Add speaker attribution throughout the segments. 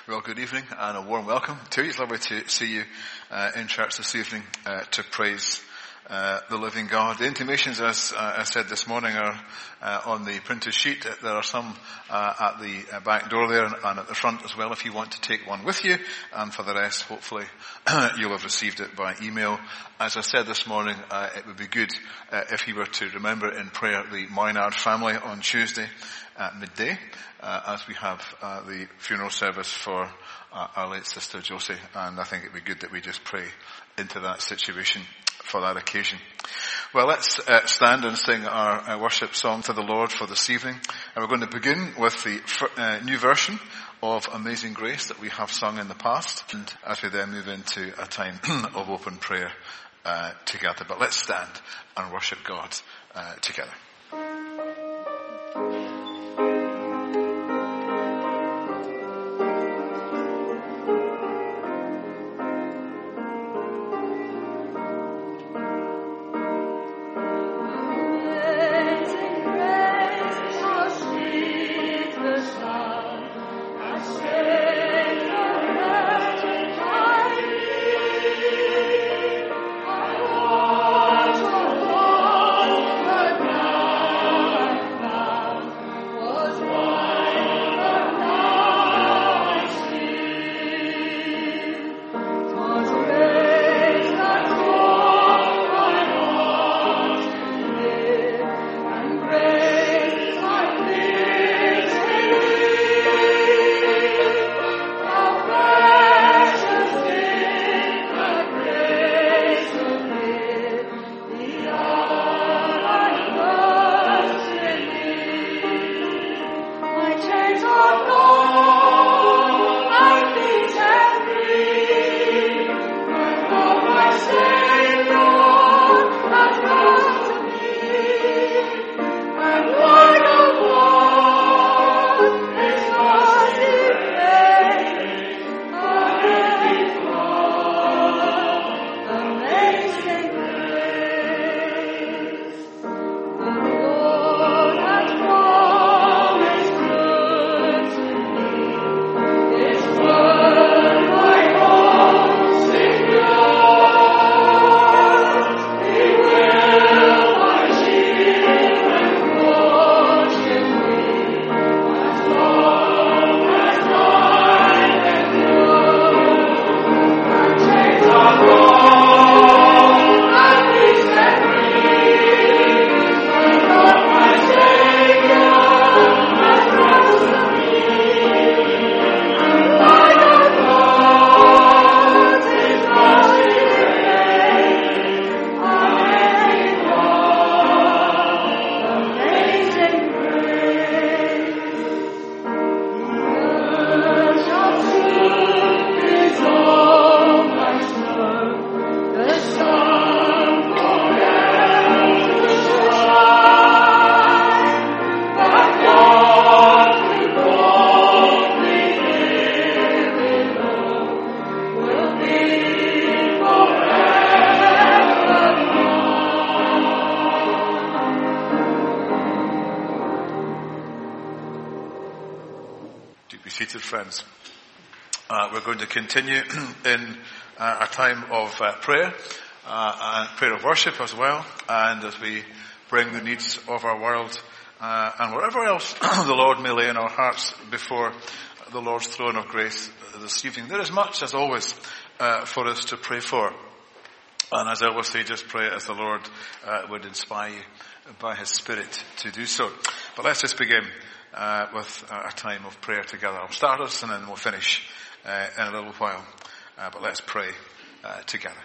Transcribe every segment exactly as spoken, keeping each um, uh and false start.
Speaker 1: Well, good evening and a warm welcome to you. It's lovely to see you uh, in church this evening uh, to praise uh, the living God. The intimations, as uh, I said this morning, are uh, on the printed sheet. There are some uh, at the uh, back door there and, and at the front as well if you want to take one with you. And for the rest, hopefully, you'll have received it by email. As I said this morning, uh, it would be good uh, if you were to remember in prayer the Maynard family on Tuesday at midday, uh, as we have uh, the funeral service for uh, our late sister Josie, and I think it'd be good that we just pray into that situation for that occasion. Well, let's uh, stand and sing our uh, worship song to the Lord for this evening, and we're going to begin with the uh, new version of Amazing Grace that we have sung in the past, and as we then move into a time of open prayer uh, together. But let's stand and worship God uh, together. Friends, uh, we're going to continue in uh, a time of uh, prayer uh, and prayer of worship as well, and as we bring the needs of our world uh, and whatever else the Lord may lay in our hearts before the Lord's throne of grace this evening. There is much, as always, uh, for us to pray for, and as I always say, just pray as the Lord uh, would inspire you by His Spirit to do so. But let's just begin Uh, with a time of prayer together. I'll start us and then we'll finish uh, in a little while. Uh, but let's pray uh, together.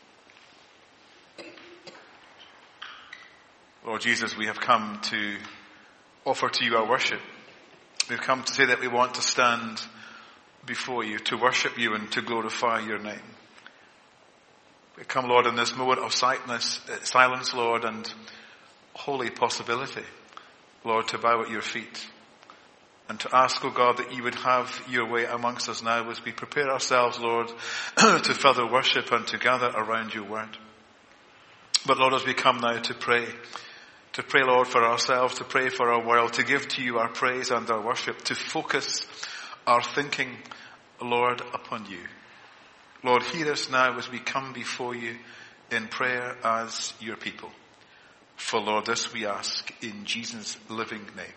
Speaker 1: Lord Jesus, we have come to offer to you our worship. We've come to say that we want to stand before you, to worship you and to glorify your name. We come, Lord, in this moment of silence, silence, Lord, and holy possibility, Lord, to bow at your feet and to ask, O God, that you would have your way amongst us now as we prepare ourselves, Lord, to further worship and to gather around your word. But Lord, as we come now to pray, to pray, Lord, for ourselves, to pray for our world, to give to you our praise and our worship, to focus our thinking Lord, upon you. Lord, hear us now as we come before you in prayer as your people. For Lord, this we ask in Jesus' living name.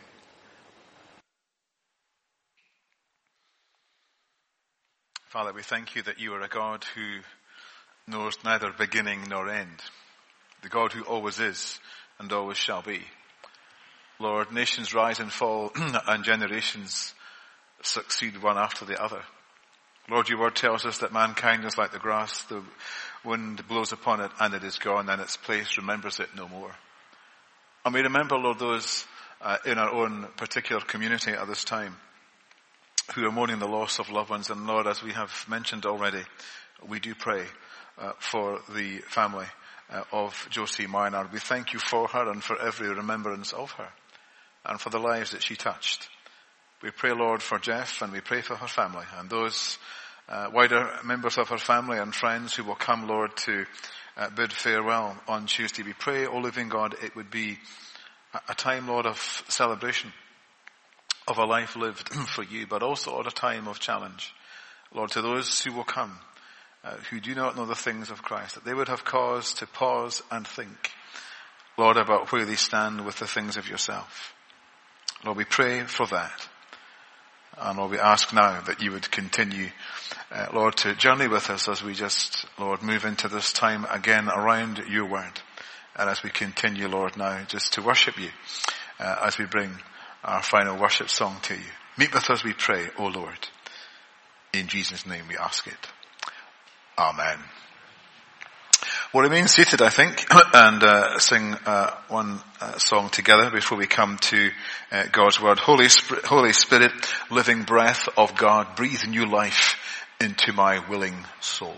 Speaker 1: Father, we thank you that you are a God who knows neither beginning nor end. The God who always is and always shall be. Lord, nations rise and fall and generations succeed one after the other. Lord, your word tells us that mankind is like the grass. The wind blows upon it and it is gone, and its place remembers it no more. And we remember, Lord, those uh, in our own particular community at this time who are mourning the loss of loved ones. And Lord, as we have mentioned already, we do pray uh, for the family uh, of Josie Maynard. We thank you for her and for every remembrance of her and for the lives that she touched. We pray, Lord, for Jeff, and we pray for her family and those uh, wider members of her family and friends who will come, Lord, to uh, bid farewell on Tuesday. We pray, O living God, it would be a time, Lord, of celebration, of a life lived for you, but also at a time of challenge. Lord, to those who will come, uh, who do not know the things of Christ, that they would have cause to pause and think, Lord, about where they stand with the things of yourself. Lord, we pray for that. And Lord, we ask now that you would continue, uh, Lord, to journey with us as we just, Lord, move into this time again around your word. And as we continue, Lord, now just to worship you, uh, as we bring our final worship song to you. Meet with us, we pray, O Lord. In Jesus' name we ask it. Amen. We'll remain seated, I think, and uh, sing uh, one uh, song together before we come to uh, God's word. Holy Spirit, Holy Spirit, living breath of God, breathe new life into my willing soul.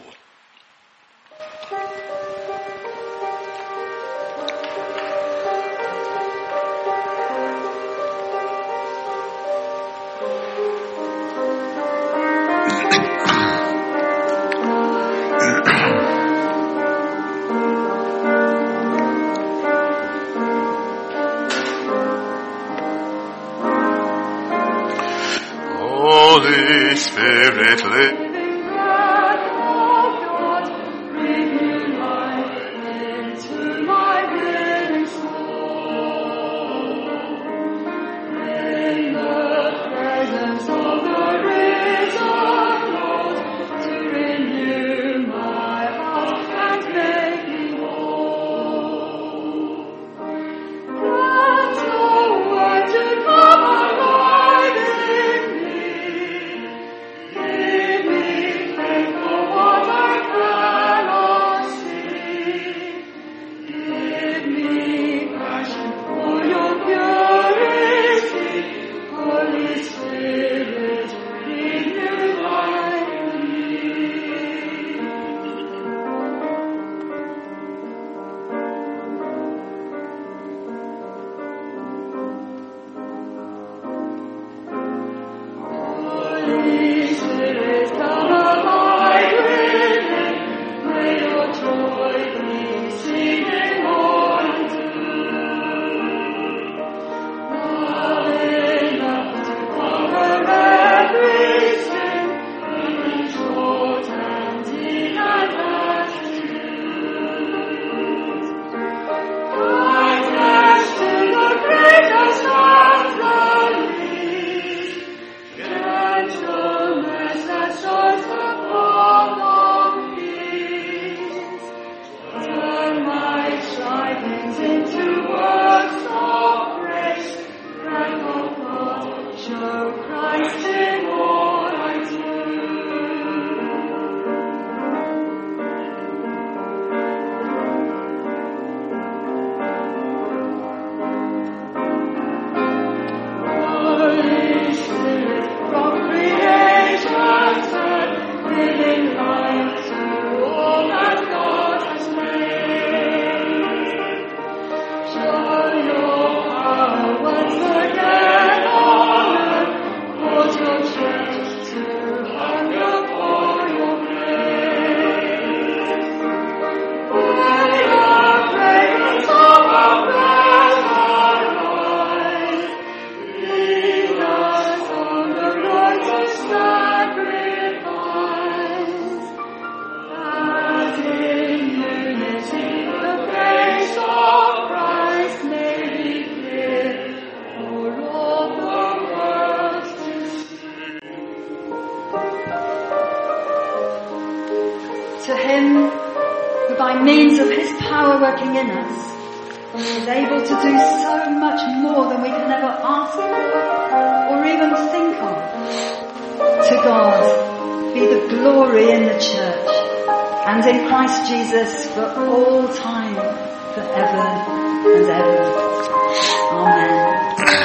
Speaker 1: Holy Spirit, live.
Speaker 2: Gentleness that so To him who by means of his power working in us is able to do so much more than we can ever ask or even think of. To God be the glory in the church and in Christ Jesus for all time, forever and ever. Amen.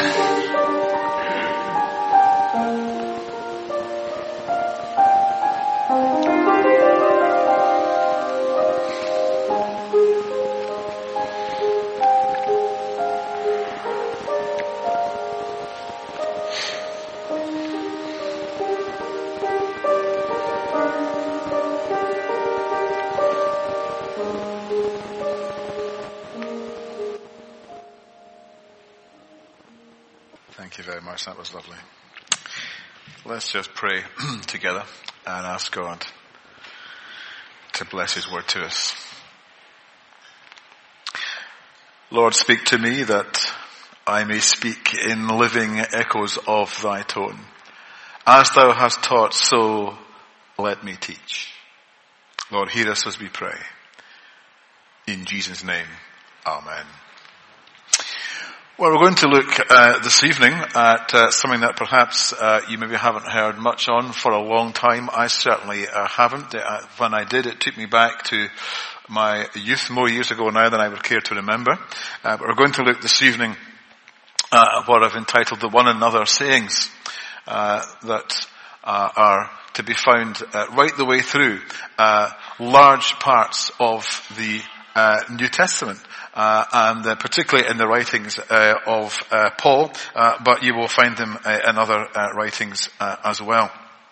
Speaker 1: Thank you very much. That was lovely. Let's just pray together and ask God to bless his word to us. Lord, speak to me that I may speak in living echoes of thy tone. As thou hast taught, so let me teach. Lord, hear us as we pray. In Jesus' name, amen. Well, we're going to look uh, this evening at uh, something that perhaps uh, you maybe haven't heard much on for a long time. I certainly uh, haven't. Uh, when I did, it took me back to my youth more years ago now than I would care to remember. Uh, but we're going to look this evening uh, at what I've entitled the one another sayings uh, that uh, are to be found uh, right the way through uh, large parts of the uh, New Testament. Uh, and uh, particularly in the writings uh, of uh, Paul, uh, but you will find them uh, in other uh, writings uh, as well.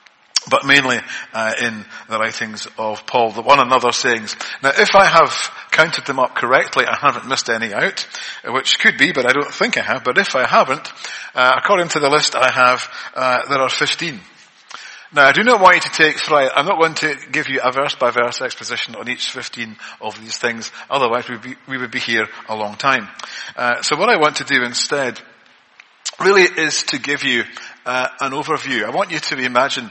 Speaker 1: But mainly uh, in the writings of Paul, the one another sayings. Now, if I have counted them up correctly, I haven't missed any out, which could be, but I don't think I have. But if I haven't, uh, according to the list I have, uh, there are fifteen. Now, I do not want you to take thrice. I'm not going to give you a verse-by-verse exposition on each fifteen of these things. Otherwise, we would be, we would be here a long time. Uh, so what I want to do instead really is to give you uh, an overview. I want you to imagine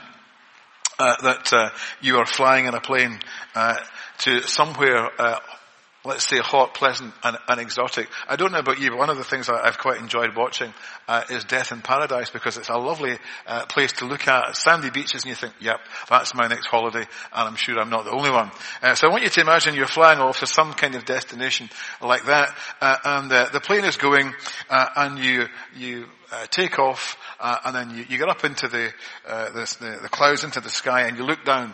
Speaker 1: uh, that uh, you are flying in a plane uh, to somewhere uh, let's say hot, pleasant, and, and exotic. I don't know about you, but one of the things I've quite enjoyed watching uh, is Death in Paradise, because it's a lovely uh, place to look at. Sandy beaches, and you think, yep, that's my next holiday, and I'm sure I'm not the only one. Uh, so I want you to imagine you're flying off to some kind of destination like that, uh, and uh, the plane is going, uh, and you you uh, take off, uh, and then you, you get up into the, uh, the, the the clouds, into the sky, and you look down.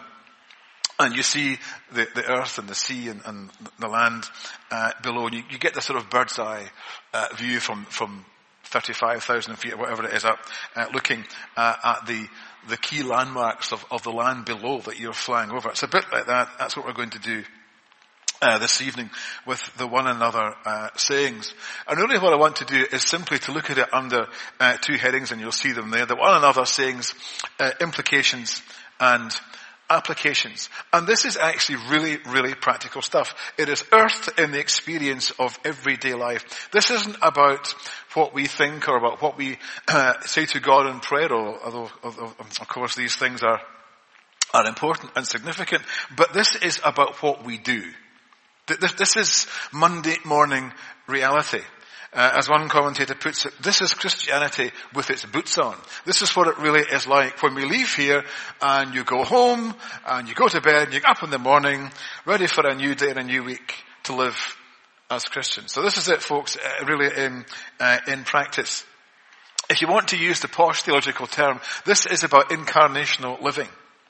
Speaker 1: And you see the, the earth and the sea and, and the land uh, below. And you, you get this sort of bird's eye uh, view from, from thirty-five thousand feet or whatever it is up, uh, looking uh, at the, the key landmarks of, of the land below that you're flying over. It's a bit like that. That's what we're going to do uh, this evening with the one another uh, sayings. And really what I want to do is simply to look at it under uh, two headings, and you'll see them there. The one another sayings, uh, implications, and applications. And this is actually really, really practical stuff. It is earthed in the experience of everyday life. This isn't about what we think or about what we uh, say to God in prayer, although of course these things are, are important and significant, but this is about what we do. This, this is Monday morning reality. Uh, as one commentator puts it, this is Christianity with its boots on. This is what it really is like when we leave here and you go home and you go to bed and you get up in the morning ready for a new day and a new week to live as Christians. So this is it, folks, uh, really in, uh, in practice. If you want to use the posh theological term, this is about incarnational living.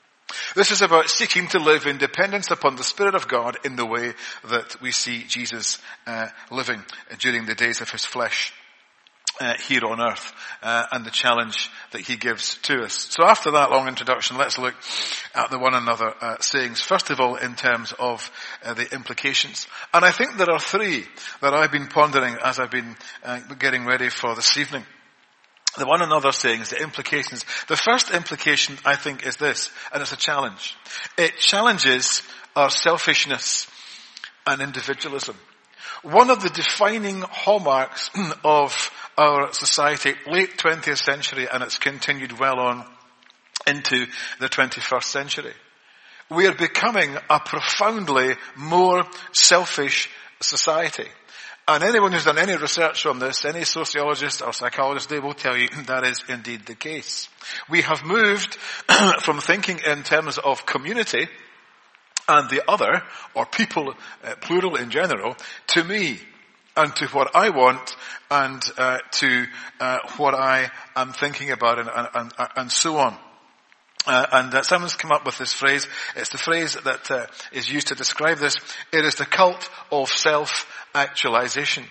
Speaker 1: This is about seeking to live in dependence upon the Spirit of God in the way that we see Jesus uh, living during the days of his flesh uh, here on earth, uh, and the challenge that he gives to us. So after that long introduction, let's look at the one another uh, sayings. First of all, in terms of uh, the implications. And I think there are three that I've been pondering as I've been uh, getting ready for this evening. The one another sayings, the implications. The first implication, I think, is this, and it's a challenge. It challenges our selfishness and individualism. One of the defining hallmarks of our society, late twentieth century, and it's continued well on into the twenty-first century, we are becoming a profoundly more selfish society. And anyone who's done any research on this, any sociologist or psychologist, they will tell you that is indeed the case. We have moved from thinking in terms of community and the other, or people, uh, plural in general, to me and to what I want and uh, to uh, what I am thinking about and, and, and, and so on. Uh, and uh, someone's come up with this phrase. It's the phrase that uh, is used to describe this. It is the cult of self-actualization.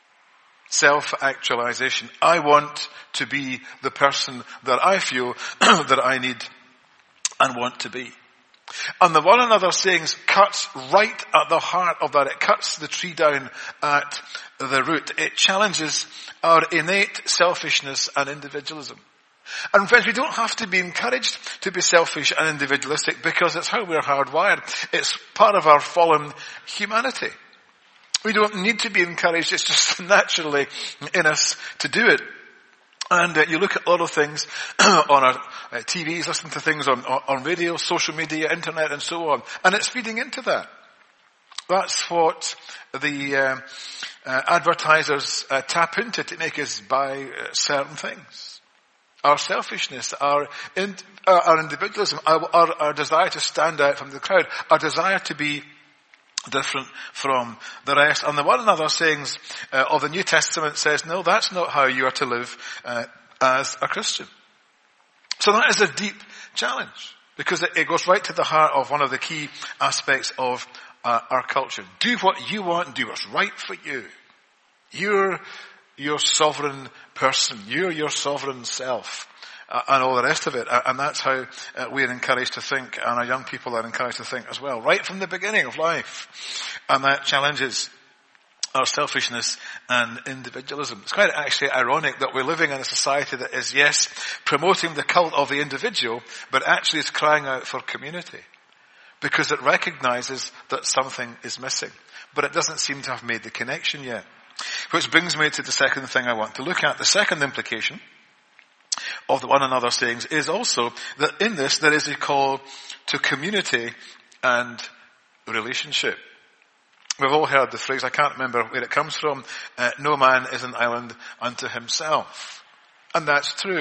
Speaker 1: Self-actualization. I want to be the person that I feel that I need and want to be. And the one another sayings cuts right at the heart of that. It cuts the tree down at the root. It challenges our innate selfishness and individualism. And friends, we don't have to be encouraged to be selfish and individualistic because it's how we're hardwired. It's part of our fallen humanity. We don't need to be encouraged. It's just naturally in us to do it. And uh, you look at a lot of things on our uh, T Vs, listen to things on, on, on radio, social media, internet and so on. And it's feeding into that. That's what the uh, uh, advertisers uh, tap into to make us buy uh, certain things. Our selfishness, our, in, uh, our individualism, our, our, our desire to stand out from the crowd, our desire to be different from the rest. And the one another sayings uh, of the New Testament says, no, that's not how you are to live uh, as a Christian. So that is a deep challenge because it, it goes right to the heart of one of the key aspects of uh, our culture. Do what you want, do what's right for you. You're your sovereign person. You're your sovereign self. Uh, and all the rest of it. Uh, and that's how uh, we're encouraged to think, and our young people are encouraged to think as well, right from the beginning of life. And that challenges our selfishness and individualism. It's quite actually ironic that we're living in a society that is, yes, promoting the cult of the individual, but actually is crying out for community. Because it recognizes that something is missing. But it doesn't seem to have made the connection yet. Which brings me to the second thing I want to look at. The second implication of the one another sayings is also that in this there is a call to community and relationship. We've all heard the phrase, I can't remember where it comes from, uh, no man is an island unto himself. And that's true.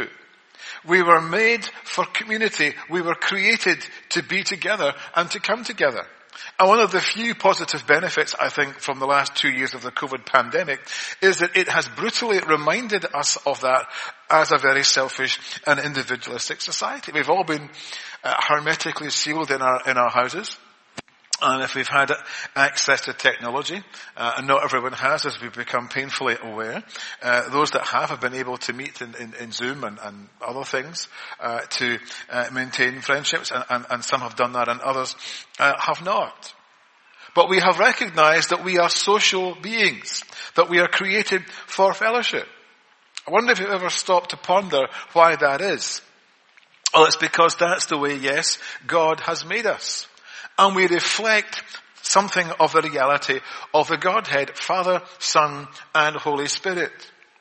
Speaker 1: We were made for community. We were created to be together and to come together. And one of the few positive benefits, I think, from the last two years of the COVID pandemic is that it has brutally reminded us of that as a very selfish and individualistic society. We've all been uh, hermetically sealed in our, in our houses. And if we've had access to technology, uh, and not everyone has, as we've become painfully aware, uh, those that have have been able to meet in, in, in Zoom and, and other things uh, to uh, maintain friendships, and, and, and some have done that and others uh, have not. But we have recognized that we are social beings, that we are created for fellowship. I wonder if you've ever stopped to ponder why that is. Well, it's because that's the way, yes, God has made us. And we reflect something of the reality of the Godhead, Father, Son, and Holy Spirit.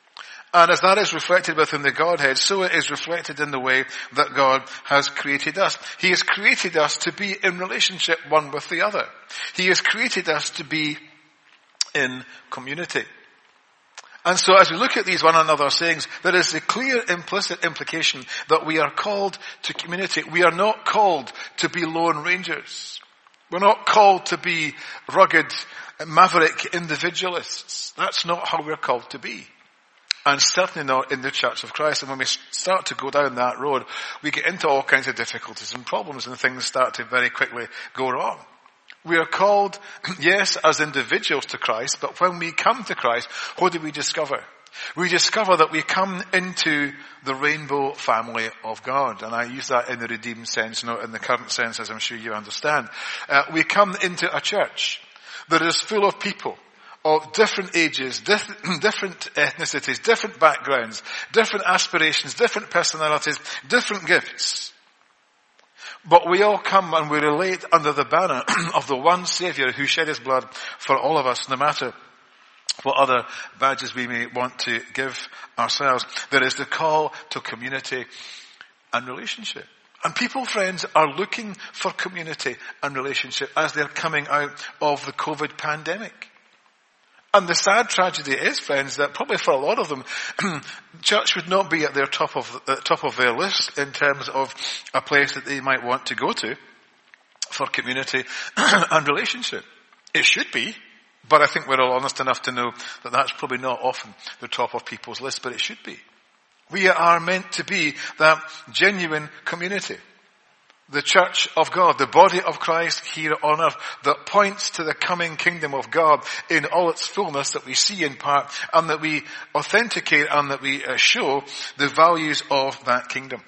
Speaker 1: And as that is reflected within the Godhead, so it is reflected in the way that God has created us. He has created us to be in relationship one with the other. He has created us to be in community. And so as we look at these one another sayings, there is a clear implicit implication that we are called to community. We are not called to be lone rangers. We're not called to be rugged, maverick individualists. That's not how we're called to be. And certainly not in the Church of Christ. And when we start to go down that road, we get into all kinds of difficulties and problems, and things start to very quickly go wrong. We are called, yes, as individuals to Christ, but when we come to Christ, what do we discover? We discover that we come into the rainbow family of God. And I use that in the redeemed sense, not in the current sense, as I'm sure you understand. Uh, we come into a church that is full of people of different ages, diff- different ethnicities, different backgrounds, different aspirations, different personalities, different gifts. But we all come and we relate under the banner of the one Saviour who shed his blood for all of us, no matter what other badges we may want to give ourselves. There is the call to community and relationship. And people, friends, are looking for community and relationship as they're coming out of the COVID pandemic. And the sad tragedy is, friends, that probably for a lot of them, church would not be at their top of, uh, top of their list in terms of a place that they might want to go to for community and relationship. It should be, but I think we're all honest enough to know that that's probably not often the top of people's list, but it should be. We are meant to be that genuine community. The church of God, the body of Christ here on earth that points to the coming kingdom of God in all its fullness that we see in part and that we authenticate and that we show the values of that kingdom.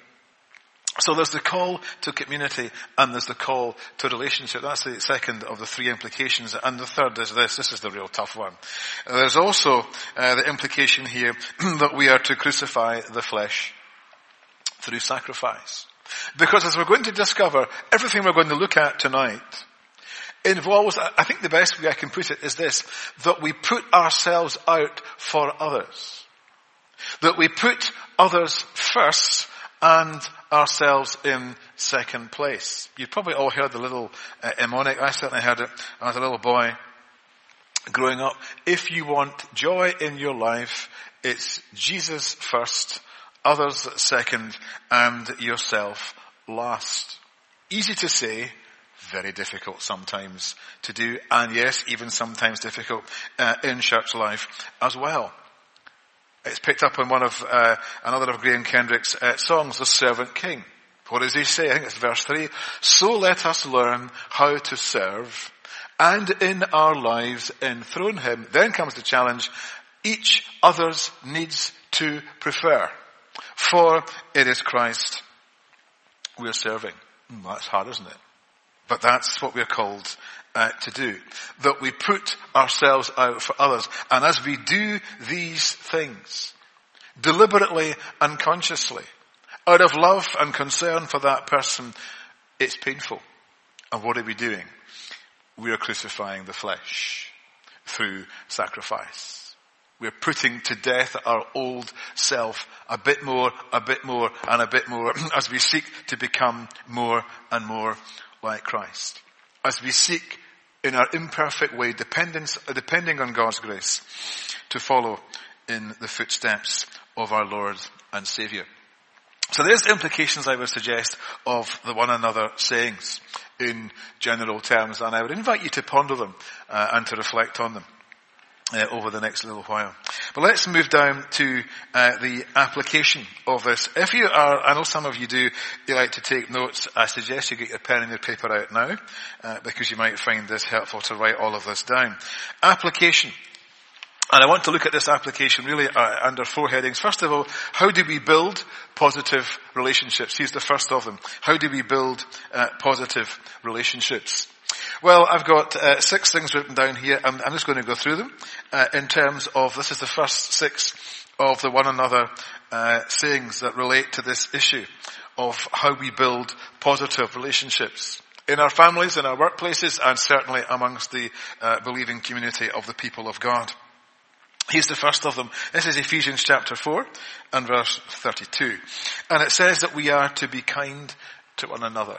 Speaker 1: So there's the call to community and there's the call to relationship. That's the second of the three implications. And the third is this. This is the real tough one. There's also uh, the implication here that we are to crucify the flesh through sacrifice. Because as we're going to discover, everything we're going to look at tonight involves, I think the best way I can put it is this, that we put ourselves out for others. That we put others first and ourselves in second place. You've probably all heard the little uh, mnemonic. I certainly heard it as a little boy growing up. If you want joy in your life, it's Jesus first, others second, and yourself last. Easy to say, very difficult sometimes to do, and yes, even sometimes difficult uh, in church life as well. It's picked up in one of, uh, another of Graham Kendrick's uh, songs, The Servant King. What does he say? I think it's verse three. So let us learn how to serve and in our lives enthrone him. Then comes the challenge. Each other's needs to prefer. For it is Christ we're serving. Mm, that's hard, isn't it? But that's what we're called Uh, to do. That we put ourselves out for others. And as we do these things, deliberately and consciously, out of love and concern for that person, it's painful. And what are we doing? We are crucifying the flesh through sacrifice. We're putting to death our old self a bit more, a bit more, and a bit more as we seek to become more and more like Christ. As we seek in our imperfect way, dependence, depending on God's grace, to follow in the footsteps of our Lord and Saviour. So there's implications, I would suggest, of the one another sayings in general terms, and I would invite you to ponder them uh, and to reflect on them Uh, over the next little while. But let's move down to uh, the application of this. If you are, I know some of you do, you like to take notes, I suggest you get your pen and your paper out now, uh, because you might find this helpful to write all of this down. Application. And I want to look at this application really uh, under four headings. First of all, how do we build positive relationships? Here's the first of them. How do we build uh, positive relationships? Well, I've got uh, six things written down here. I'm, I'm just going to go through them uh, in terms of, this is the first six of the one another uh, sayings that relate to this issue of how we build positive relationships in our families, in our workplaces, and certainly amongst the uh, believing community of the people of God. Here's the first of them. This is Ephesians chapter four and verse thirty-two. And it says that we are to be kind to one another.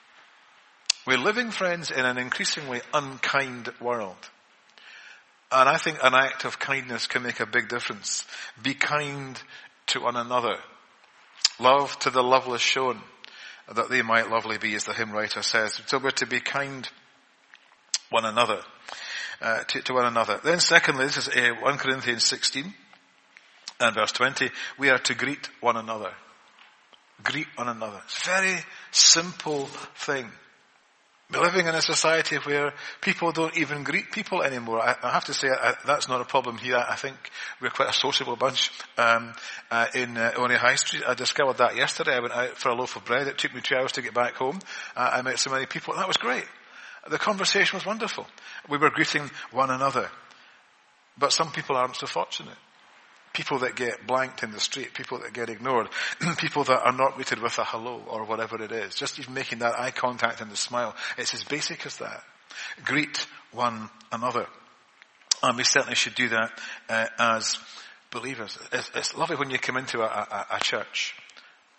Speaker 1: We're living, friends, in an increasingly unkind world. And I think an act of kindness can make a big difference. Be kind to one another. Love to the loveless shown, that they might lovely be, as the hymn writer says. So we're to be kind one another, uh, to, to one another. Then secondly, this is uh, First Corinthians sixteen and verse twenty. We are to greet one another. Greet one another. It's a very simple thing. We're living in a society where people don't even greet people anymore. I, I have to say I, that's not a problem here. I think we're quite a sociable bunch um, uh, in uh, Oney High Street. I discovered that yesterday. I went out for a loaf of bread. It took me two hours to get back home. Uh, I met so many people. And that was great. The conversation was wonderful. We were greeting one another. But some people aren't so fortunate. People that get blanked in the street, people that get ignored, people that are not greeted with a hello or whatever it is. Just even making that eye contact and the smile. It's as basic as that. Greet one another. And we certainly should do that uh, as believers. It's, it's lovely when you come into a, a, a church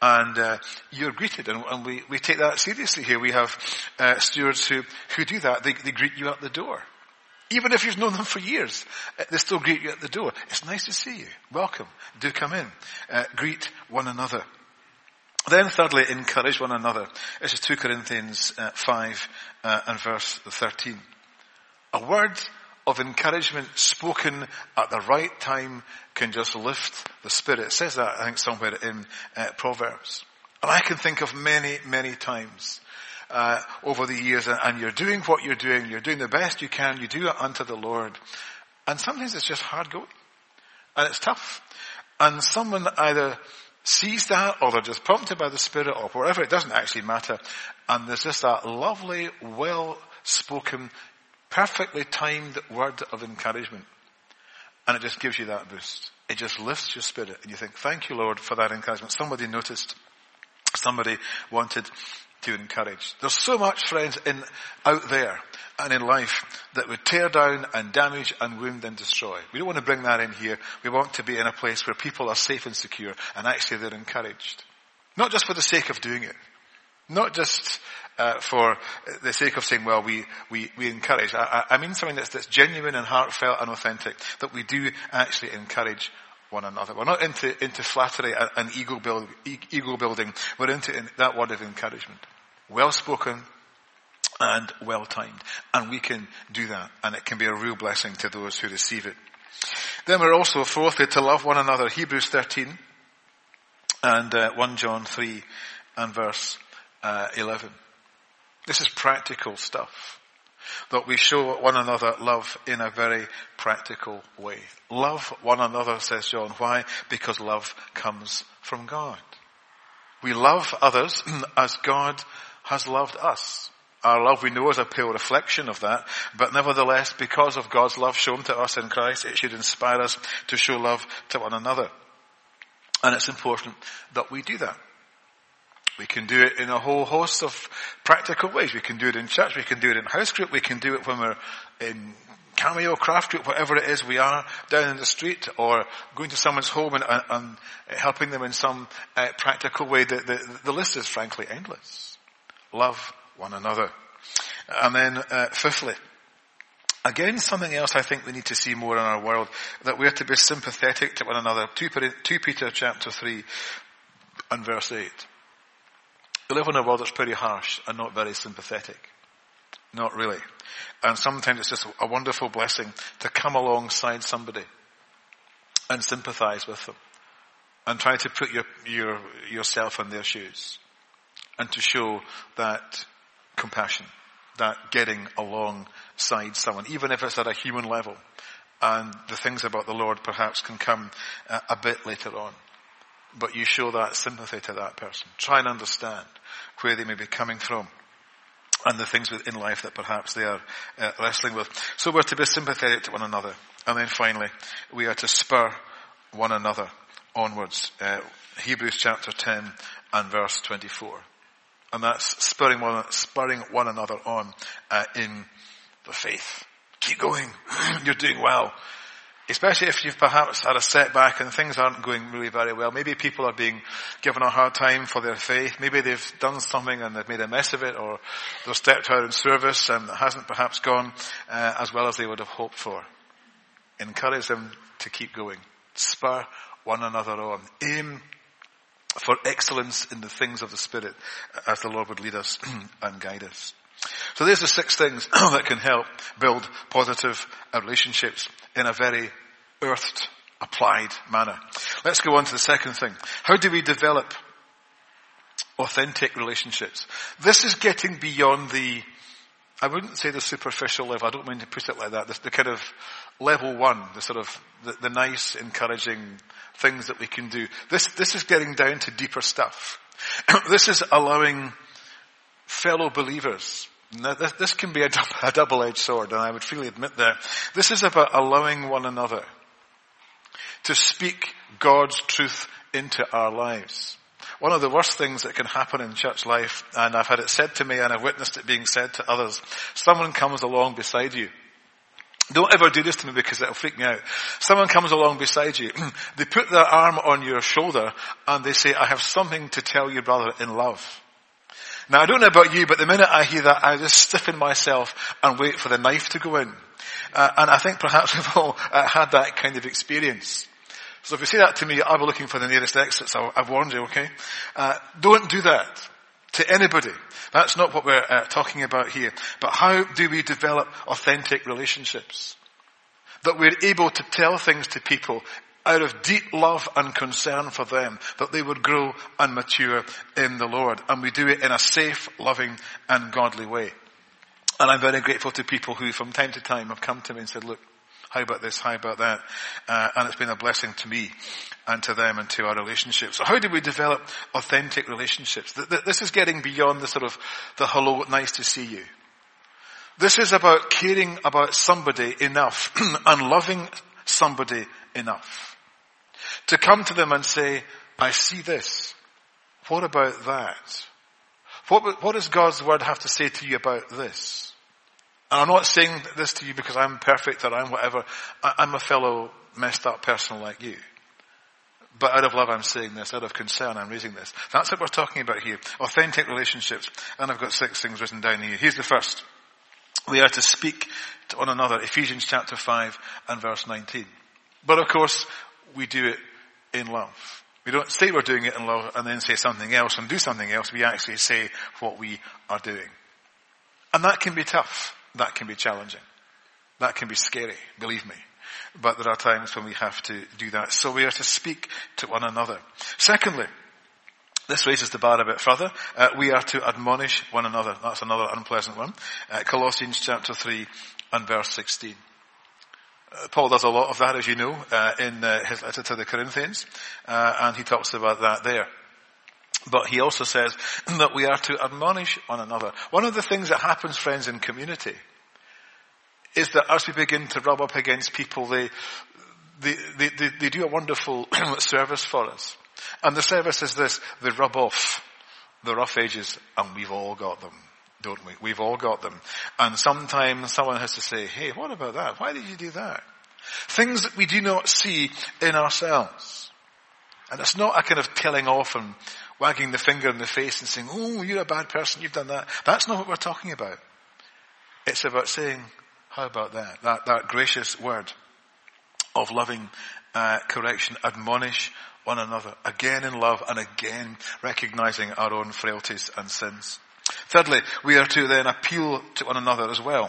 Speaker 1: And uh, you're greeted, and, and we, we take that seriously here. We have uh, stewards who, who do that. They, they greet you at the door. Even if you've known them for years, uh, they still greet you at the door. It's nice to see you. Welcome. Do come in. Uh, greet one another. Then thirdly, encourage one another. This is two Corinthians uh, five uh, and verse thirteen. A word of encouragement spoken at the right time can just lift the spirit. It says that, I think, somewhere in uh, Proverbs. And I can think of many, many times uh, over the years, and, and you're doing what you're doing, you're doing the best you can, you do it unto the Lord. And sometimes it's just hard going. And it's tough. And someone either sees that, or they're just prompted by the Spirit, or whatever, it doesn't actually matter. And there's just that lovely, well-spoken, perfectly timed word of encouragement. And it just gives you that boost. It just lifts your spirit. And you think, thank you, Lord, for that encouragement. Somebody noticed. Somebody wanted to encourage. There's so much, friends, in out there and in life that would tear down and damage and wound and destroy. We don't want to bring that in here. We want to be in a place where people are safe and secure, and actually they're encouraged. Not just for the sake of doing it. Not just uh, for the sake of saying, well, we, we, we encourage. I, I mean something that's, that's genuine and heartfelt and authentic, that we do actually encourage one another. We're not into, into flattery and, and ego, build, ego building. We're into in, that word of encouragement. Well spoken and well timed. And we can do that. And it can be a real blessing to those who receive it. Then we're also, fourthly, to love one another. Hebrews thirteen and uh, First John three and verse uh, eleven. This is practical stuff. That we show one another love in a very practical way. Love one another, says John. Why? Because love comes from God. We love others as God has loved us. Our love, we know, is a pale reflection of that. But nevertheless, because of God's love shown to us in Christ, it should inspire us to show love to one another. And it's important that we do that. We can do it in a whole host of practical ways. We can do it in church. We can do it in house group. We can do it when we're in cameo, craft group, whatever it is we are, down in the street, or going to someone's home and, and, and helping them in some uh, practical way. The, the, the list is frankly endless. Love one another. And then uh, fifthly, again, something else I think we need to see more in our world, that we are to be sympathetic to one another. Second Peter chapter three and verse eight. We live in a world that's pretty harsh and not very sympathetic. Not really. And sometimes it's just a wonderful blessing to come alongside somebody and sympathize with them and try to put your, your, yourself in their shoes and to show that compassion, that getting alongside someone, even if it's at a human level. And the things about the Lord perhaps can come uh, a bit later on. But you show that sympathy to that person. Try and understand where they may be coming from and the things within life that perhaps they are uh, wrestling with. So we're to be sympathetic to one another. And then finally, we are to spur one another onwards. Uh, Hebrews chapter ten and verse twenty-four. And that's spurring one, spurring one another on uh, in the faith. Keep going. You're doing well. Especially if you've perhaps had a setback and things aren't going really very well. Maybe people are being given a hard time for their faith. Maybe they've done something and they've made a mess of it, or they've stepped out in service and it hasn't perhaps gone uh, as well as they would have hoped for. Encourage them to keep going. Spur one another on. Aim for excellence in the things of the Spirit as the Lord would lead us and guide us. So there's the six things that can help build positive relationships in a very earthed, applied manner. Let's go on to the second thing. How do we develop authentic relationships? This is getting beyond the, I wouldn't say the superficial level, I don't mean to put it like that, the, the kind of level one, the sort of, the, the nice, encouraging things that we can do. This, this is getting down to deeper stuff. This is allowing fellow believers. Now, this, this can be a, a double-edged sword, and I would freely admit that. This is about allowing one another to speak God's truth into our lives. One of the worst things that can happen in church life, and I've had it said to me and I've witnessed it being said to others, someone comes along beside you, Don't ever do this to me because it'll freak me out. Someone comes along beside you, they put their arm on your shoulder and they say, I have something to tell you, brother, in love. Now I don't know about you, but the minute I hear that, I just stiffen myself and wait for the knife to go in. Uh, and I think perhaps we've all uh, had that kind of experience. So if you say that to me, I'll be looking for the nearest exits. I'll, I've warned you, okay? Uh, don't do that to anybody. That's not what we're uh, talking about here. But how do we develop authentic relationships? That we're able to tell things to people out of deep love and concern for them, that they would grow and mature in the Lord. And we do it in a safe, loving, and godly way. And I'm very grateful to people who from time to time have come to me and said, look, how about this? How about that? Uh, and it's been a blessing to me and to them and to our relationships. So how do we develop authentic relationships? This is getting beyond the sort of the hello, nice to see you. This is about caring about somebody enough and loving somebody enough to come to them and say, I see this. What about that? What, what does God's word have to say to you about this? And I'm not saying this to you because I'm perfect or I'm whatever. I'm a fellow messed up person like you. But out of love I'm saying this, out of concern I'm raising this. That's what we're talking about here. Authentic relationships. And I've got six things written down here. Here's the first. We are to speak to one another. Ephesians chapter five and verse nineteen. But of course, we do it in love. We don't say we're doing it in love and then say something else and do something else. We actually say what we are doing. And that can be tough. That can be challenging. That can be scary, believe me. But there are times when we have to do that. So we are to speak to one another. Secondly, this raises the bar a bit further. Uh, we are to admonish one another. That's another unpleasant one. Uh, Colossians chapter three and verse sixteen. Uh, Paul does a lot of that, as you know, uh, in uh, his letter to the Corinthians. Uh, and he talks about that there. But he also says that we are to admonish one another. One of the things that happens, friends, in community is that as we begin to rub up against people, they, they, they, they, they do a wonderful service for us. And the service is this: they rub off the rough edges, and we've all got them, don't we? We've all got them. And sometimes someone has to say, hey, what about that? Why did you do that? Things that we do not see in ourselves. And it's not a kind of telling off and wagging the finger in the face and saying, oh, you're a bad person, you've done that. That's not what we're talking about. It's about saying, how about that? That, that gracious word of loving uh, correction. Admonish one another, again in love and again recognizing our own frailties and sins. Thirdly, we are to then appeal to one another as well.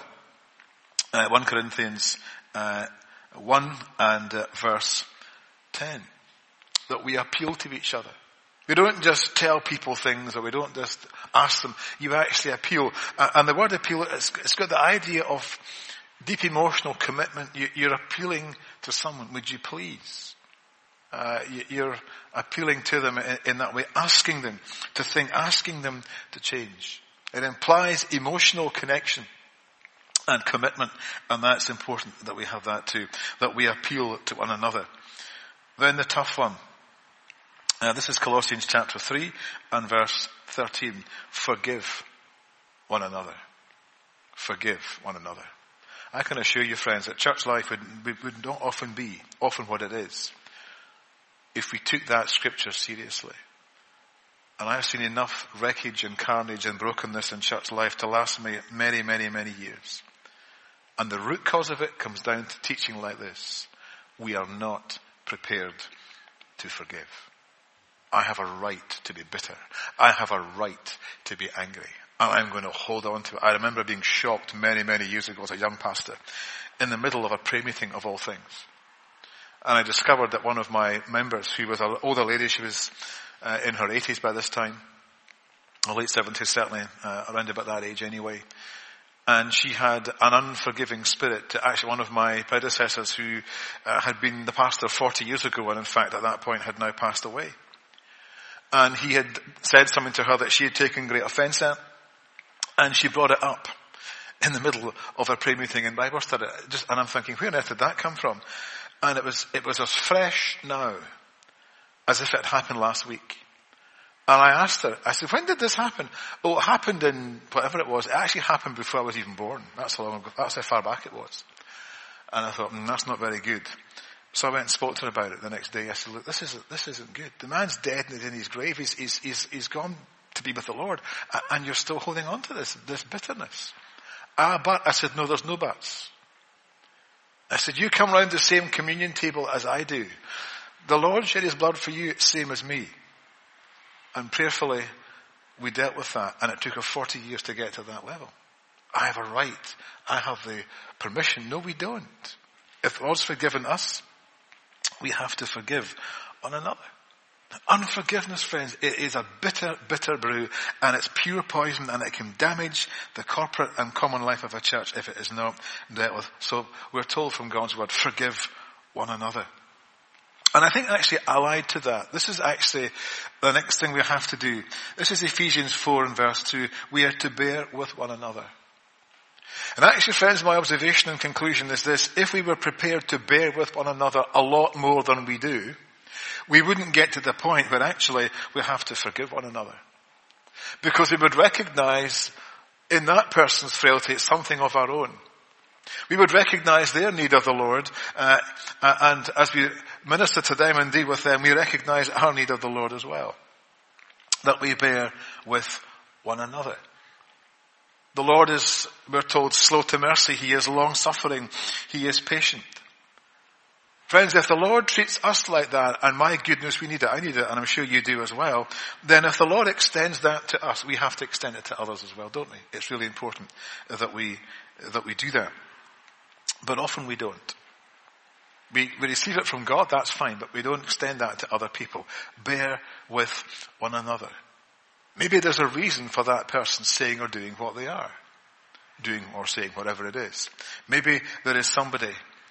Speaker 1: Uh, First Corinthians uh, one and uh, verse ten. That we appeal to each other. We don't just tell people things, or we don't just ask them. You actually appeal. Uh, and the word appeal, it's, it's got the idea of deep emotional commitment. You, you're appealing to someone. Would you please? Uh, you, you're appealing to them in, in that way, asking them to think, asking them to change. It implies emotional connection and commitment, and that's important that we have that too, that we appeal to one another. Then the tough one. Uh, this is Colossians chapter three and verse thirteen. Forgive one another. Forgive one another. I can assure you, friends, that church life would, would not often be often what it is if we took that scripture seriously. And I've seen enough wreckage and carnage and brokenness in church life to last me many, many, many years. And the root cause of it comes down to teaching like this. We are not prepared to forgive. I have a right to be bitter. I have a right to be angry. And I'm going to hold on to it. I remember being shocked many, many years ago as a young pastor in the middle of a prayer meeting of all things. And I discovered that one of my members, who was an older lady, she was uh, in her eighties by this time, or late seventies certainly, uh, around about that age anyway. And she had an unforgiving spirit to actually one of my predecessors who uh, had been the pastor forty years ago and in fact at that point had now passed away. And he had said something to her that she had taken great offense at. And she brought it up in the middle of a prayer meeting in Bible study. Just, and I'm thinking, where on earth did that come from? And it was, it was as fresh now as if it had happened last week. And I asked her, I said, when did this happen? Oh, it happened in whatever it was. It actually happened before I was even born. That's how long ago, that's how far back it was. And I thought, mm, that's not very good. So I went and spoke to her about it the next day. I said, look, this isn't, this isn't good. The man's dead and is in his grave. He's, he's, he's, he's gone to be with the Lord. And you're still holding on to this, this bitterness. Ah, but, I said, no, there's no buts. I said, you come round the same communion table as I do. The Lord shed his blood for you, same as me. And prayerfully, we dealt with that. And it took her forty years to get to that level. I have a right. I have the permission. No, we don't. If the Lord's forgiven us, we have to forgive one another. Unforgiveness, friends, it is a bitter, bitter brew, and it's pure poison, and it can damage the corporate and common life of a church if it is not dealt with. So we're told from God's word, forgive one another. And I think actually allied to that, this is actually the next thing we have to do. This is Ephesians four and verse two. We are to bear with one another. And actually, friends, my observation and conclusion is this. If we were prepared to bear with one another a lot more than we do, we wouldn't get to the point where actually we have to forgive one another. Because we would recognize in that person's frailty something of our own. We would recognize their need of the Lord, uh, and as we minister to them and deal with them, we recognize our need of the Lord as well. That we bear with one another. The Lord is, we're told, slow to mercy. He is long-suffering. He is patient. Friends, if the Lord treats us like that, and my goodness, we need it, I need it, and I'm sure you do as well, then if the Lord extends that to us, we have to extend it to others as well, don't we? It's really important that we, that we do that. But often we don't. We, we receive it from God, that's fine, but we don't extend that to other people. Bear with one another. Maybe there's a reason for that person saying or doing what they are. Doing or saying whatever it is. Maybe there is somebody,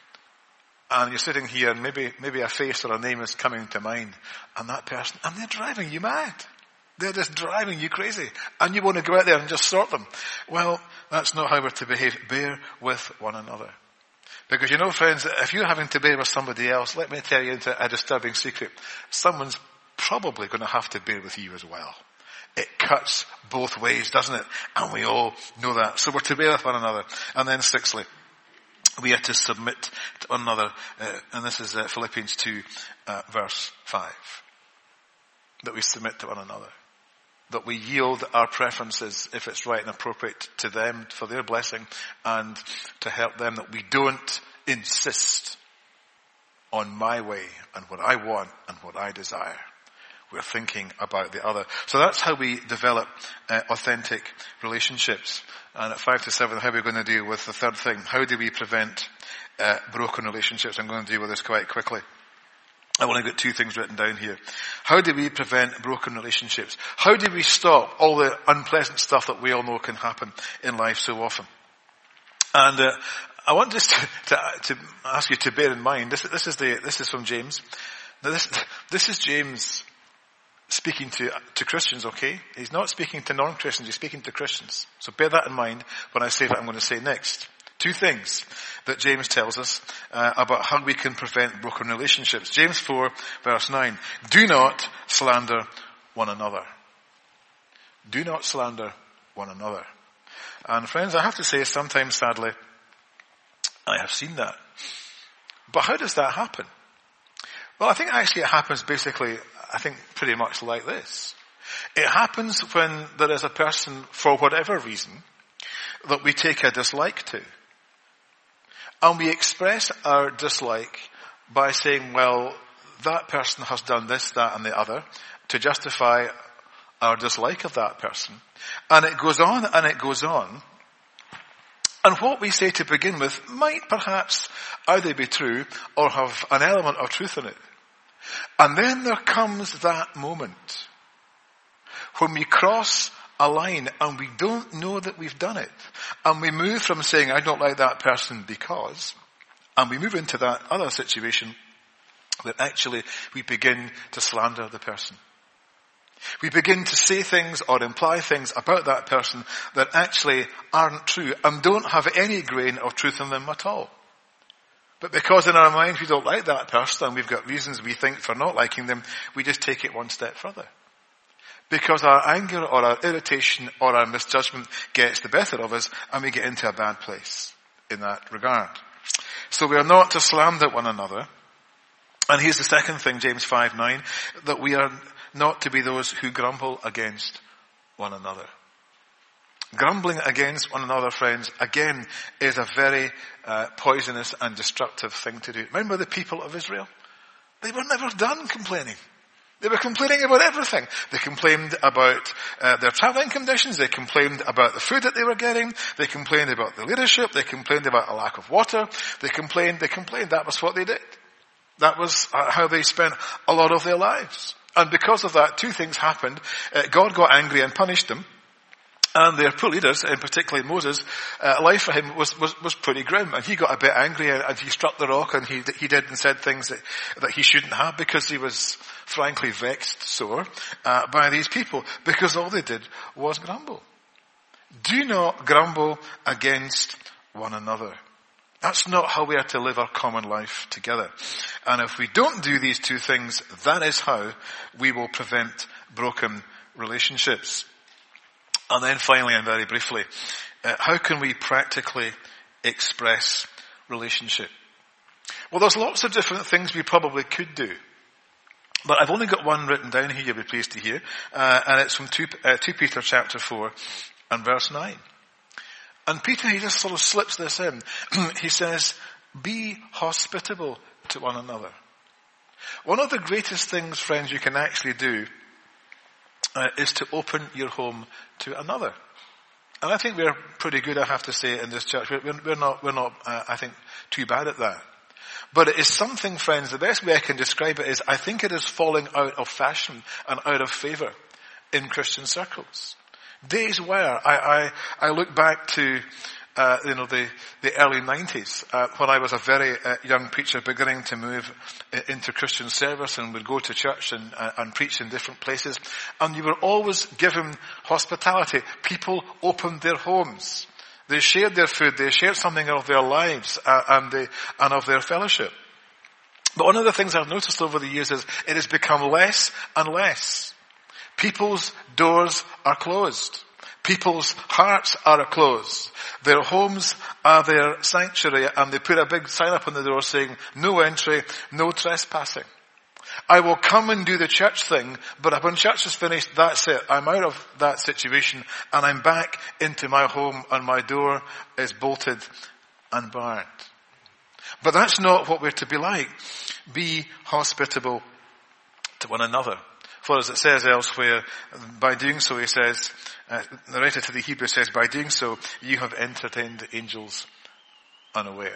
Speaker 1: and you're sitting here, and maybe, maybe a face or a name is coming to mind, and that person, and they're driving you mad. They're just driving you crazy. And you want to go out there and just sort them. Well, that's not how we're to behave. Bear with one another. Because you know, friends, if you're having to bear with somebody else, let me tell you a disturbing secret. Someone's probably going to have to bear with you as well. It cuts both ways, doesn't it? And we all know that. So we're to bear with one another. And then sixthly, we are to submit to one another. Uh, and this is uh, Philippians two, uh, verse five. That we submit to one another. That we yield our preferences, if it's right and appropriate, to them for their blessing and to help them. That we don't insist on my way and what I want and what I desire. We're thinking about the other. So that's how we develop uh, authentic relationships. And at five to seven, how are we going to deal with the third thing? How do we prevent uh, broken relationships? I'm going to deal with this quite quickly. I've only got two things written down here. How do we prevent broken relationships? How do we stop all the unpleasant stuff that we all know can happen in life so often? And uh, I want just to, to, to ask you to bear in mind, this, this is the this is from James. Now this, this is James speaking to to Christians, okay? He's not speaking to non-Christians, he's speaking to Christians. So bear that in mind when I say what I'm going to say next. Two things that James tells us uh, about how we can prevent broken relationships. James four, verse nine. Do not slander one another. Do not slander one another. And friends, I have to say, sometimes sadly, I have seen that. But how does that happen? Well, I think actually it happens basically, I think pretty much like this. It happens when there is a person, for whatever reason, that we take a dislike to. And we express our dislike by saying, well, that person has done this, that, and the other, to justify our dislike of that person. And it goes on and it goes on. And what we say to begin with might perhaps either be true or have an element of truth in it. And then there comes that moment when we cross a line and we don't know that we've done it. And we move from saying, I don't like that person because, and we move into that other situation where actually we begin to slander the person. We begin to say things or imply things about that person that actually aren't true and don't have any grain of truth in them at all. But because in our mind we don't like that person and we've got reasons we think for not liking them, we just take it one step further. Because our anger or our irritation or our misjudgment gets the better of us and we get into a bad place in that regard. So we are not to slander one another. And here's the second thing, James five nine, that we are not to be those who grumble against one another. Grumbling against one another, friends, again, is a very uh, poisonous and destructive thing to do. Remember the people of Israel? They were never done complaining. They were complaining about everything. They complained about uh, their traveling conditions. They complained about the food that they were getting. They complained about the leadership. They complained about a lack of water. They complained, they complained. That was what they did. That was uh, how they spent a lot of their lives. And because of that, two things happened. Uh, God got angry and punished them. And their poor leaders, and particularly Moses, uh, life for him was, was, was pretty grim. And he got a bit angry and, and he struck the rock and he, he did and said things that, that he shouldn't have because he was frankly vexed, sore, uh, by these people. Because all they did was grumble. Do not grumble against one another. That's not how we are to live our common life together. And if we don't do these two things, that is how we will prevent broken relationships. And then finally and very briefly, uh, how can we practically express relationship? Well, there's lots of different things we probably could do. But I've only got one written down here, you'll be pleased to hear. Uh, and it's from two, uh, two Peter chapter four and verse nine. And Peter, he just sort of slips this in. He says, be hospitable to one another. One of the greatest things, friends, you can actually do Uh, is to open your home to another. And I think we're pretty good, I have to say, in this church. We're, we're not, we're not, uh, I think, too bad at that. But it is something, friends, the best way I can describe it is I think it is falling out of fashion and out of favor in Christian circles. Days where I, I, I look back to, uh, you know, the, the early nineties, uh, when I was a very uh, young preacher beginning to move into Christian service and would go to church and, uh, and preach in different places. And you were always given hospitality. People opened their homes. They shared their food. They shared something of their lives uh, and, they, and of their fellowship. But one of the things I've noticed over the years is it has become less and less. People's doors are closed. People's hearts are closed. Their homes are their sanctuary, and they put a big sign up on the door saying, no entry, no trespassing. I will come and do the church thing, but when church is finished, that's it. I'm out of that situation, and I'm back into my home, and my door is bolted and barred. But that's not what we're to be like. Be hospitable to one another. For as it says elsewhere, by doing so, he says, uh, the writer to the Hebrews says, by doing so, you have entertained the angels unaware.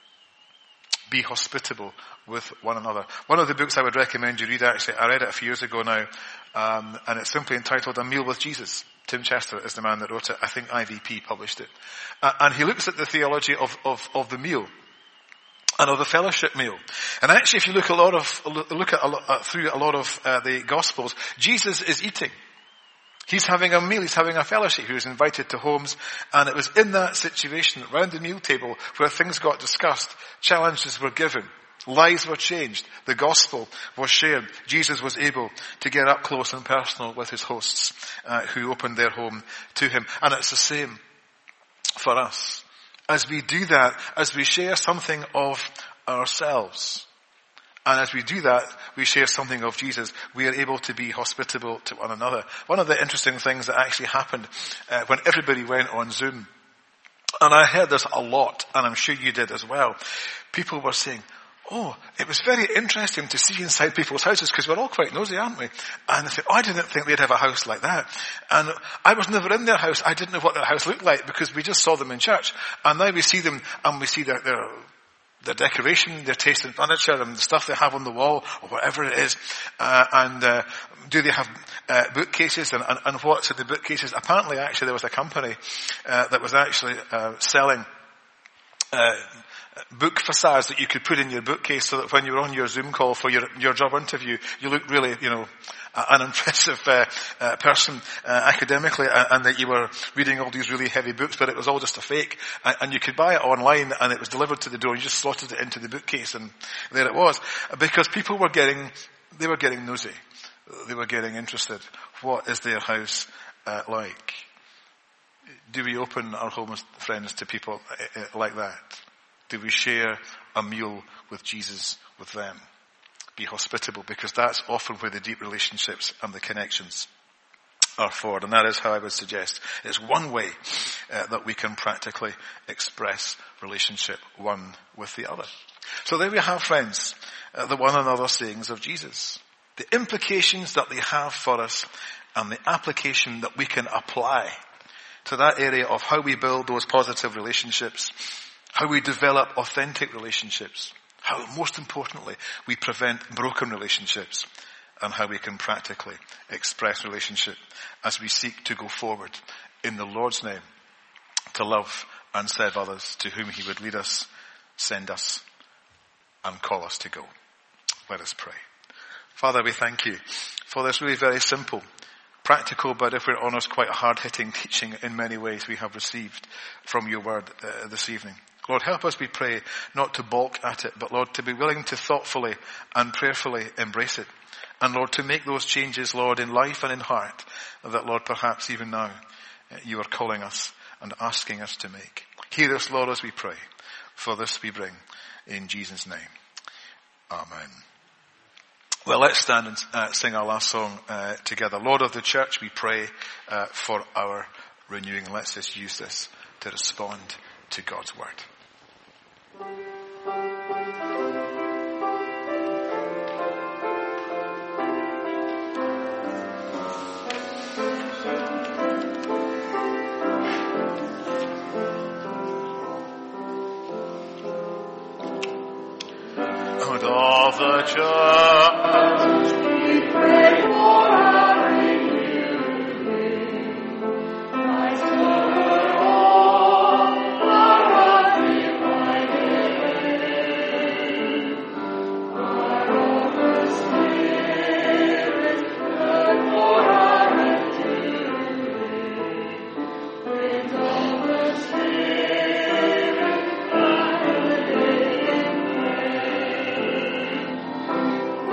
Speaker 1: Be hospitable with one another. One of the books I would recommend you read, actually, I read it a few years ago now, um, and it's simply entitled A Meal with Jesus. Tim Chester is the man that wrote it. I think I V P published it. Uh, and he looks at the theology of, of, of the meal. And of the fellowship meal. And actually, if you look a lot of, look at a lot, uh, through a lot of uh, the Gospels, Jesus is eating. He's having a meal, he's having a fellowship. He was invited to homes, and it was in that situation, around the meal table, where things got discussed, challenges were given, lives were changed, the gospel was shared. Jesus was able to get up close and personal with his hosts, uh, who opened their home to him. And it's the same for us. As we do that, as we share something of ourselves, and as we do that, we share something of Jesus, we are able to be hospitable to one another. One of the interesting things that actually happened uh, when everybody went on Zoom, and I heard this a lot, and I'm sure you did as well, people were saying, oh, it was very interesting to see inside people's houses, because we're all quite nosy, aren't we? And they said, oh, I didn't think they'd have a house like that. And I was never in their house. I didn't know what their house looked like, because we just saw them in church. And now we see them, and we see their, their, their decoration, their taste in furniture, and the stuff they have on the wall, or whatever it is. Uh, and uh, do they have uh, bookcases, and, and, and what's in the bookcases? Apparently, actually, there was a company uh, that was actually uh, selling uh book facades that you could put in your bookcase, so that when you're on your Zoom call for your your job interview, you look really, you know, an impressive uh, uh, person uh, academically, and, and that you were reading all these really heavy books, but it was all just a fake. And, and you could buy it online, and it was delivered to the door, and you just slotted it into the bookcase, and there it was. Because people were getting, they were getting nosy. They were getting interested. What is their house uh, like? Do we open our homes, friends, to people uh, like that? Do we share a meal with Jesus with them? Be hospitable, because that's often where the deep relationships and the connections are forward. And that is how I would suggest it's one way uh, that we can practically express relationship one with the other. So there we have, friends, uh, the one another sayings of Jesus. The implications that they have for us and the application that we can apply to that area of how we build those positive relationships, how we develop authentic relationships, how, most importantly, we prevent broken relationships, and how we can practically express relationship as we seek to go forward in the Lord's name to love and serve others to whom he would lead us, send us, and call us to go. Let us pray. Father, we thank you for this really very simple, practical, but if we're honest, quite hard-hitting teaching in many ways we have received from your word uh, this evening. Lord, help us, we pray, not to balk at it, but Lord, to be willing to thoughtfully and prayerfully embrace it. And Lord, to make those changes, Lord, in life and in heart, that Lord, perhaps even now, you are calling us and asking us to make. Hear us, Lord, as we pray. For this we bring in Jesus' name. Amen. Well, let's stand and uh, sing our last song uh, together. Lord of the church, we pray uh, for our renewing. Let's just use this to respond to God's word.
Speaker 3: Of the church, we pray for our renewing. Christ over all our undivided faith. Our overspirit, good for our enduring. With all the Spirit, and the day in prayer.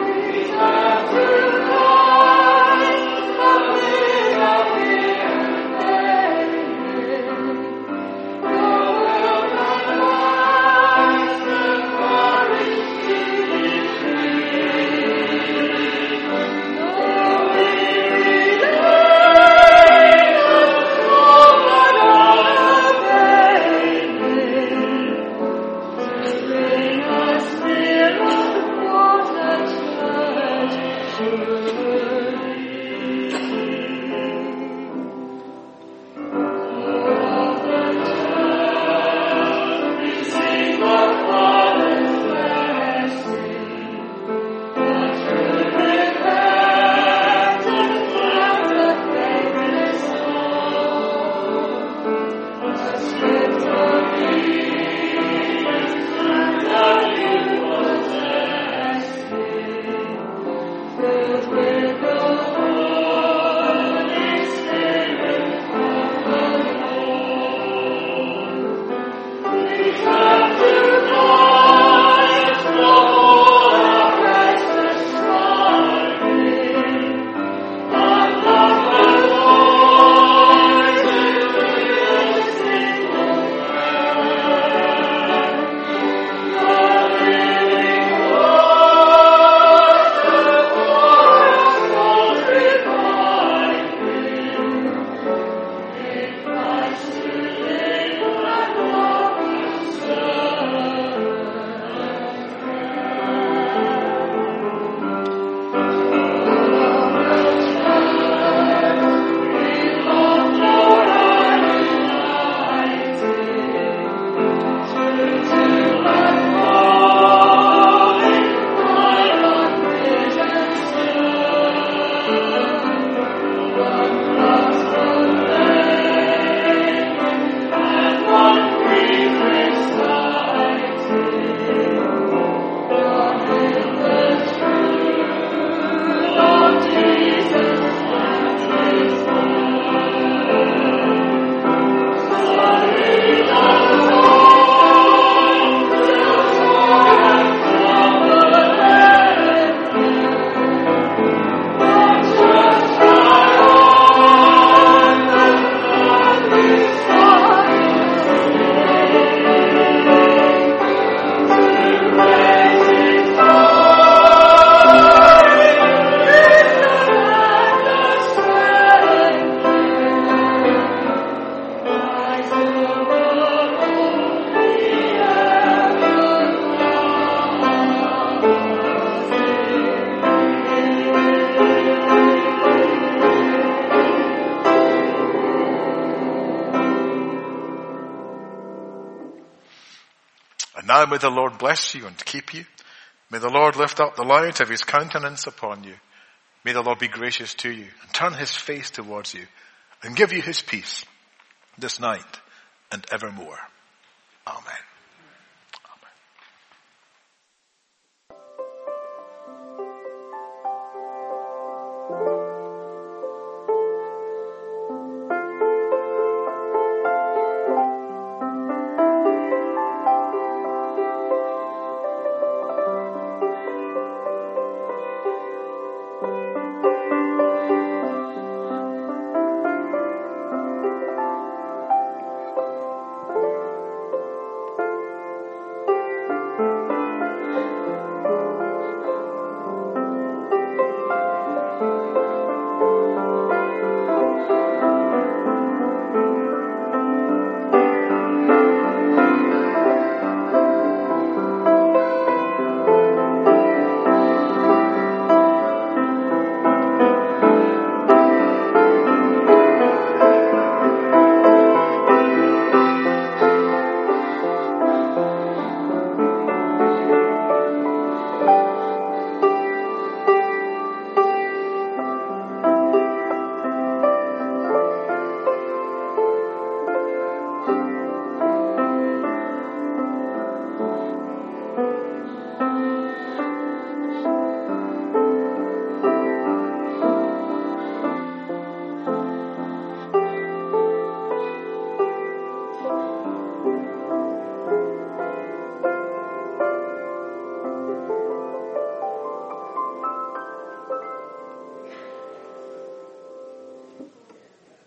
Speaker 1: And now may the Lord bless you and keep you. May the Lord lift up the light of his countenance upon you. May the Lord be gracious to you and turn his face towards you and give you his peace this night and evermore. Amen.